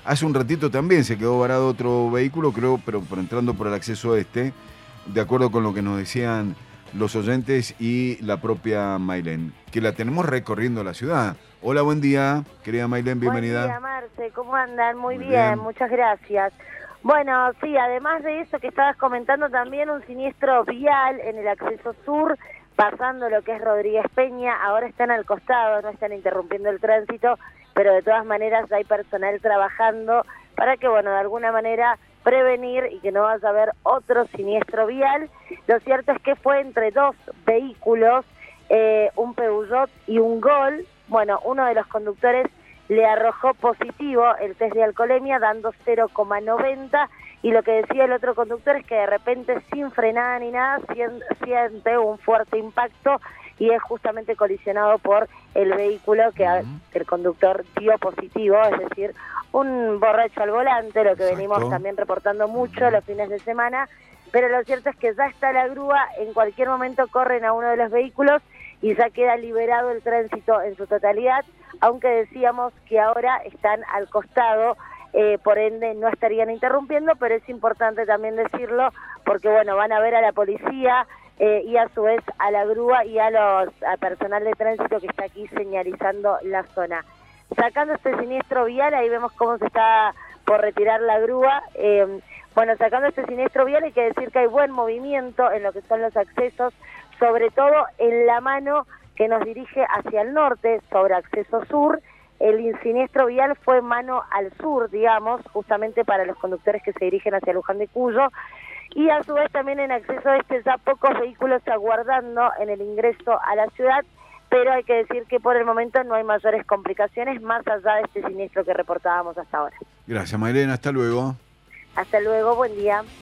Hace un ratito también se quedó varado otro vehículo, creo, pero entrando por el acceso este, de acuerdo con lo que nos decían los oyentes y la propia Mailén, que la tenemos recorriendo la ciudad. Hola, buen día, querida Mailén, Buen bienvenida. día, Marce, ¿cómo andan? Muy Muy bien, bien. muchas gracias. Bueno, sí, además de eso que estabas comentando, también un siniestro vial en el acceso sur, pasando lo que es Rodríguez Peña. Ahora están al costado, no están interrumpiendo el tránsito, pero de todas maneras hay personal trabajando para que, bueno, de alguna manera prevenir y que no vaya a haber otro siniestro vial. Lo cierto es que fue entre dos vehículos, un Peugeot y un Gol. Bueno, uno de los conductores le arrojó positivo el test de alcoholemia, dando 0,90, y lo que decía el otro conductor es que de repente, sin frenada ni nada, siente un fuerte impacto y es justamente colisionado por el vehículo que el conductor dio positivo, es decir, un borracho al volante, lo que venimos también reportando mucho los fines de semana. Pero lo cierto es que ya está la grúa, en cualquier momento corren a uno de los vehículos y ya queda liberado el tránsito en su totalidad, aunque decíamos que ahora están al costado, por ende no estarían interrumpiendo, pero es importante también decirlo porque, bueno, van a ver a la policía y a su vez a la grúa y a personal de tránsito que está aquí señalizando la zona. Sacando este siniestro vial, ahí vemos cómo se está por retirar la grúa. Bueno, sacando este siniestro vial hay que decir que hay buen movimiento en lo que son los accesos, sobre todo en la mano que nos dirige hacia el norte, sobre acceso sur. El siniestro vial fue mano al sur, digamos, justamente para los conductores que se dirigen hacia Luján de Cuyo. Y a su vez también en acceso este ya pocos vehículos aguardando en el ingreso a la ciudad, pero hay que decir que por el momento no hay mayores complicaciones más allá de este siniestro que reportábamos hasta ahora. Gracias, Mailén, hasta luego. Hasta luego, buen día.